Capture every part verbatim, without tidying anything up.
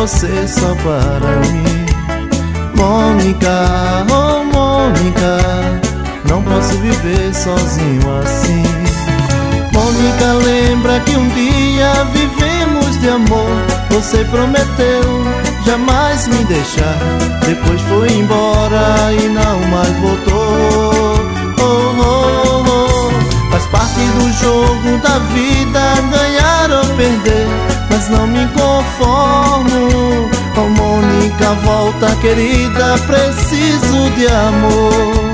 você só para mim. Mônica, oh Mônica, não posso viver sozinho assim. Mônica, lembra que um dia vivemos de amor. Você prometeu jamais me deixar, depois foi embora e não mais voltou. Oh, oh, oh. Faz parte do jogo da vida, ganhar ou perder, mas não me conformo. Oh Mônica, volta querida, preciso de amor.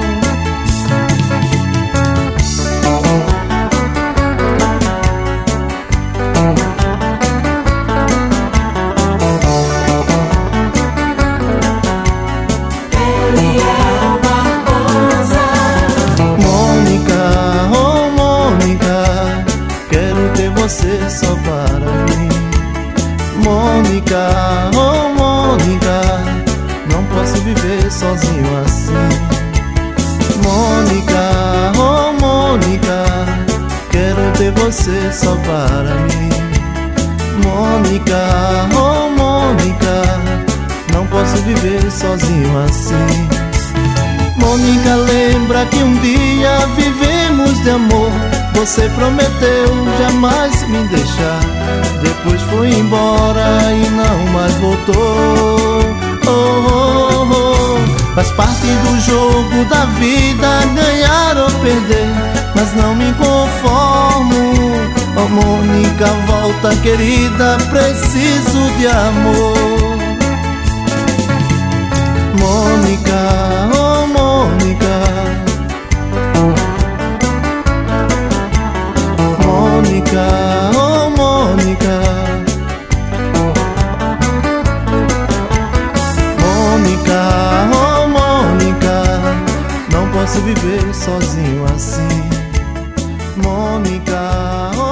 Você só para mim. Mônica, oh Mônica, não posso viver sozinho assim. Mônica, oh Mônica, quero ter você só para mim. Mônica, oh Mônica, não posso viver sozinho assim. Mônica, lembra que um dia vivemos de amor. Você prometeu jamais me deixar, depois foi embora e não mais voltou. Oh, oh, oh. Faz parte do jogo da vida, ganhar ou perder, mas não me conformo. Oh Mônica, volta querida, preciso de amor. Mônica, oh Mônica, Mônica, oh Mônica, Mônica, oh Mônica, não posso viver sozinho assim. Mônica, oh